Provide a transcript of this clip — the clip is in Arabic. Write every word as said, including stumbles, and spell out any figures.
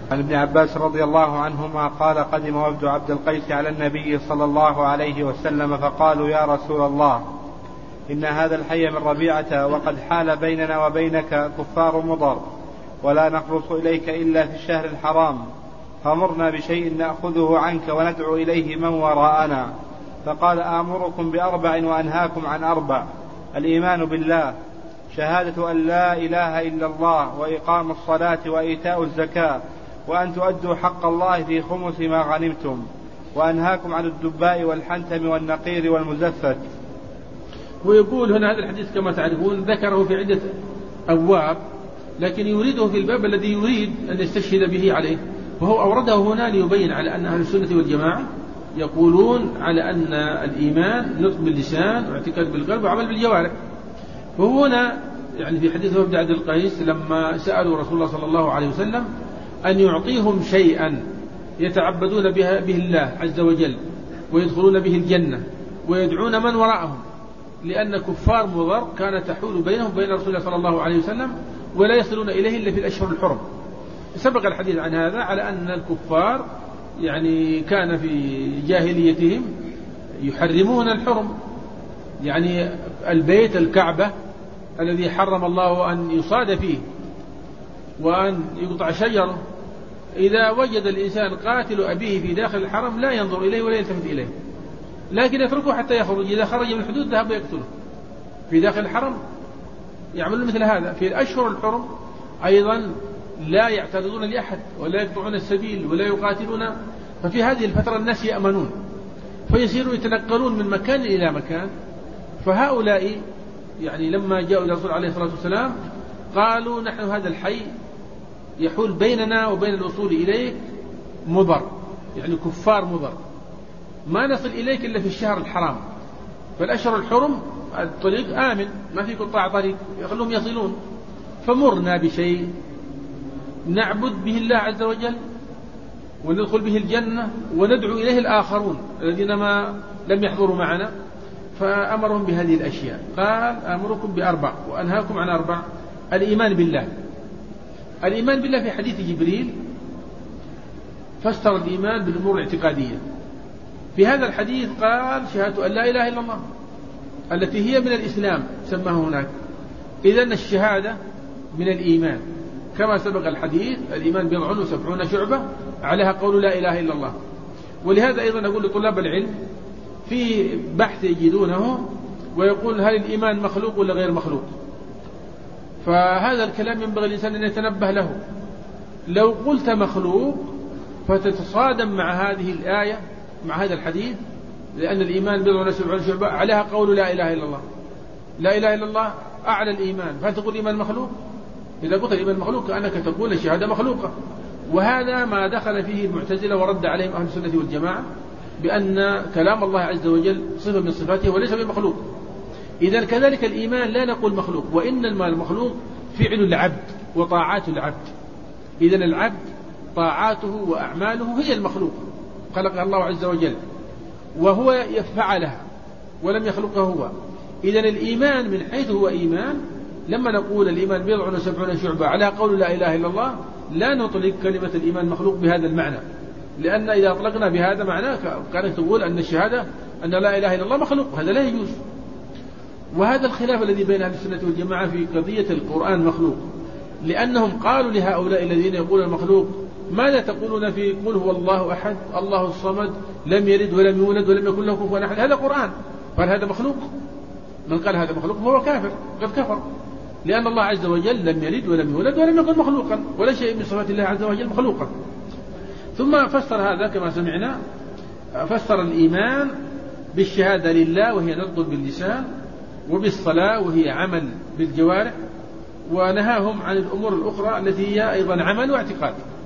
عن ابن عباس رضي الله عنهما قال قدم وفد عبد القيس على النبي صلى الله عليه وسلم فقالوا يا رسول الله إن هذا الحي من ربيعة وقد حال بيننا وبينك كفار مضر ولا نخلص إليك إلا في الشهر الحرام فمرنا بشيء نأخذه عنك وندعو إليه من وراءنا. فقال آمركم بأربع وأنهاكم عن أربع: الإيمان بالله، شهادة أن لا إله إلا الله، وإقام الصلاة، وإيتاء الزكاة، وأن تؤدوا حق الله في خمس ما غنمتم، وأنهاكم عن الدباء والحنتم والنقير والمزفت. ويقول هنا هذا الحديث كما تعرفون ذكره في عدة أبواب، لكن يريده في الباب الذي يريد أن يستشهد به عليه، وهو أورده هنا ليبين على أن أهل السنة والجماعة يقولون على أن الإيمان نطق باللسان واعتقاد بالقلب وعمل بالجوارح. وهو هنا يعني في حديث وفد عبد القيس لما سألوا رسول الله صلى الله عليه وسلم أن يعطيهم شيئا يتعبدون به, به الله عز وجل ويدخلون به الجنة ويدعون من وراءهم، لأن كفار مضر كانت تحول بينهم وبين رسول الله صلى الله عليه وسلم ولا يصلون إليه إلا في الأشهر الحرم. سبق الحديث عن هذا على أن الكفار يعني كان في جاهليتهم يحرمون الحرم، يعني البيت الكعبة الذي حرم الله أن يصاد فيه وأن يقطع شجره، إذا وجد الإنسان قاتل أبيه في داخل الحرم لا ينظر إليه ولا يلتفت إليه، لكن يتركه حتى يخرج، إذا خرج من الحدود ذهب يقتله. في داخل الحرم يعملون مثل هذا. في الأشهر الحرم أيضا لا يعترضون لأحد ولا يقطعون السبيل ولا يقاتلون، ففي هذه الفترة الناس يأمنون فيصيروا يتنقلون من مكان إلى مكان. فهؤلاء يعني لما جاءوا إلى الرسول عليه الصلاة والسلام قالوا نحن هذا الحي يحول بيننا وبين الوصول إليك مضر، يعني كفار مضر، ما نصل إليك إلا في الشهر الحرام، فالأشهر الحرم الطريق آمن ما في قطاع طريق يخلوهم يصلون، فمرنا بشيء نعبد به الله عز وجل وندخل به الجنة وندعو إليه الآخرون الذين ما لم يحضروا معنا، فأمرهم بهذه الأشياء. قال أمركم بأربع وأنهاكم عن أربع: الإيمان بالله. الإيمان بالله في حديث جبريل فسر الإيمان بالأمور الاعتقادية. في هذا الحديث قال شهادة أن لا إله إلا الله التي هي من الإسلام سماه هناك. إذن الشهادة من الإيمان كما سبق الحديث: الإيمان بضع وسبعون شعبة عليها قول لا إله إلا الله. ولهذا أيضا أقول لطلاب العلم في بحث يجدونه ويقول هل الإيمان مخلوق ولا غير مخلوق، فهذا الكلام ينبغي الإنسان أن يتنبه له. لو قلت مخلوق فتتصادم مع هذه الآية مع هذا الحديث، لأن الإيمان بضع وسبعون شعبة عليها قول لا إله إلا الله. لا إله إلا الله أعلى الإيمان، فهل تقول الإيمان مخلوق؟ إذا قلت الإيمان مخلوق كأنك تقول الشهادة مخلوقة، وهذا ما دخل فيه المعتزلة ورد عليهم أهل السنة والجماعة بأن كلام الله عز وجل صفة من صفاته وليس بمخلوق. إذا كذلك الإيمان لا نقول مخلوق، وإنما المخلوق فعل العبد وطاعات العبد. إذا العبد طاعاته وأعماله هي المخلوق، خلقها الله عز وجل وهو يفعلها ولم يخلقها هو. إذا الإيمان من حيث هو إيمان، لما نقول الإيمان بضع وسبعون شعبة على قول لا إله إلا الله لا نطلق كلمة الإيمان مخلوق بهذا المعنى، لأن إذا أطلقنا بهذا معنى كانت تقول أن الشهادة أن لا إله إلا الله مخلوق، هذا لا يجوز. وهذا الخلاف الذي بين أهل السنة والجماعة في قضية القرآن مخلوق، لأنهم قالوا لهؤلاء الذين يقولون المخلوق ماذا تقولون في قل هو الله أحد الله الصمد لم يلد ولم يولد ولم يكن له كفوا أحد؟ هذا قرآن، قال هذا مخلوق. من قال هذا مخلوق فهو كافر، قد كفر، لأن الله عز وجل لم يلد ولم يولد ولم يكن مخلوقا، ولا شيء من صفات الله عز وجل مخلوقا. ثم فسر هذا كما سمعنا، فسر الإيمان بالشهادة لله وهي نطق باللسان، وبالصلاة وهي عمل بالجوارح، ونهاهم عن الأمور الأخرى التي هي أيضا عمل واعتقاد.